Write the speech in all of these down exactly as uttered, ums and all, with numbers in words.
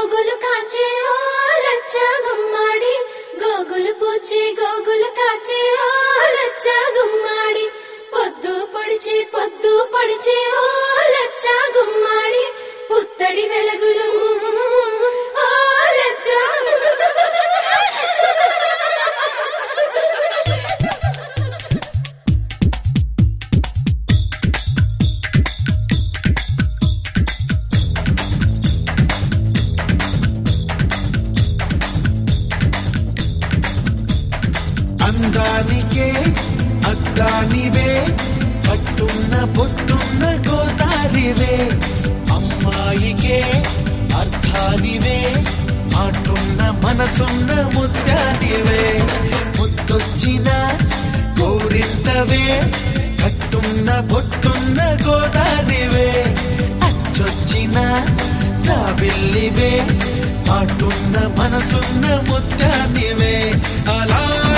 గోగులు కాచే ఓ లచ్చ గుమ్మాడి గోగులు పూచి గోగులు కాచే ఓ లచ్చ గుమ్మాడి పొద్దు పొడిచి పొద్దు పొడిచి ఓ లచ్చ గుమ్మాడి పుత్తడి వెలుగులు ఓ లచ్చ అందానికే అద్దానివే పట్టున్న పొట్టున్న గోదారివే అమ్మాయికే అర్థానివే మాటున్న మనసున్న ముత్యానివే ముత్తొచ్చిన గోరింటవే కట్టున్న పొట్టున్న గోదారివే అచ్చొచ్చిన జాబిల్లివే మాటున్న మనసున్న ముత్యానివే అలా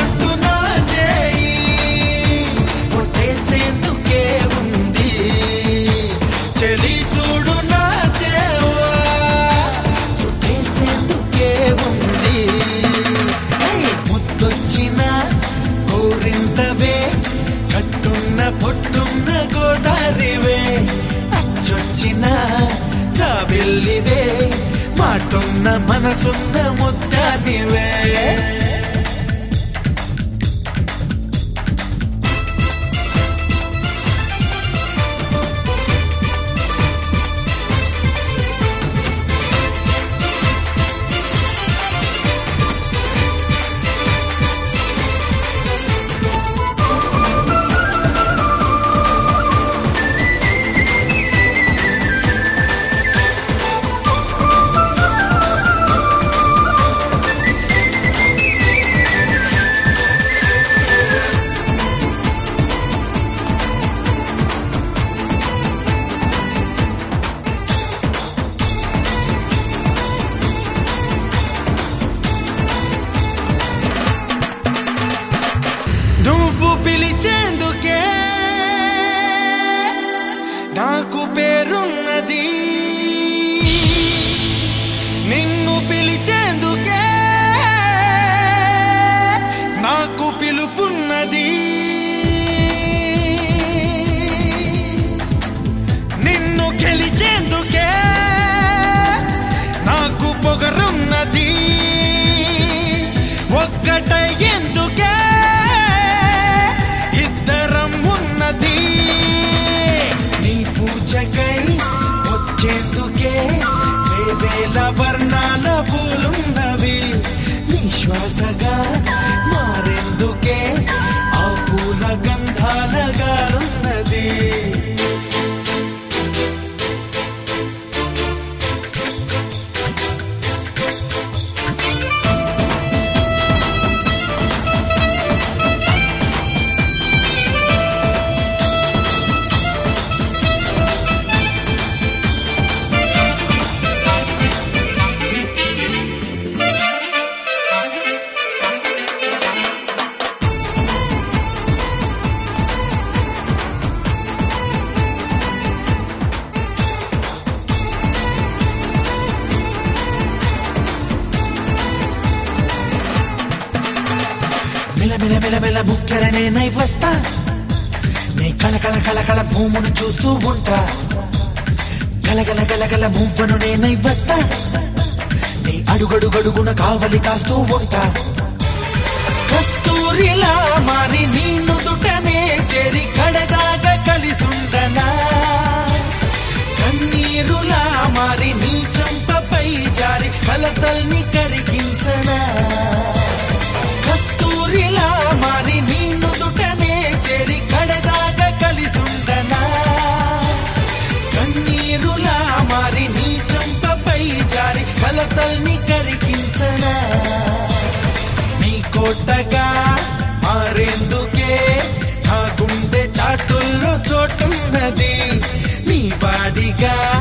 పొట్టున్న గోదారివే అచ్చొచ్చిన జాబిల్లివే మాటున్న మనసున్న ముత్యానివే నువ్వు పిలిచేందుకే నాకు పేరున్నది నిన్ను పిలిచేందుకే నాకు పిలుపున్నది నిన్ను గెలిచేందుకే నాకు పొగరున్నది ఒక్కటయ్యేందుకే వచ్చేందుకే వేవేల వర్ణాల పూలున్నవి నీ శ్వాసగా మారేందుకే ఆ పూల గంధాల గాలున్నది మెల మెల మెల ముఖ్యరనే నై వస్తా నీ కళకళ కళకళ భూమును చూస్తూ ఉంటా గలగల గలగల భూమును నేనై వస్తా నీ అడుగడుగడుగున కావలి కాస్తూ ఉంటా కస్తూరిలా మారి నీ నుదుటనే చేరి కడదాగా కలిసుండనా కన్నీరులా మారి నీ చంపపై జారి కలతల్ని కరిగించనా కస్తూరిలా మారి నీ నుదుటనే చేరి కడదాగా కలిసుండనా కన్నీరులా మారి నీ చంపపై జారి కలతల్ని కరిగించనా నీ కోటగా మారేందుకే నా గుండె చాటుల్లో చోటున్నది నీ వాడిగా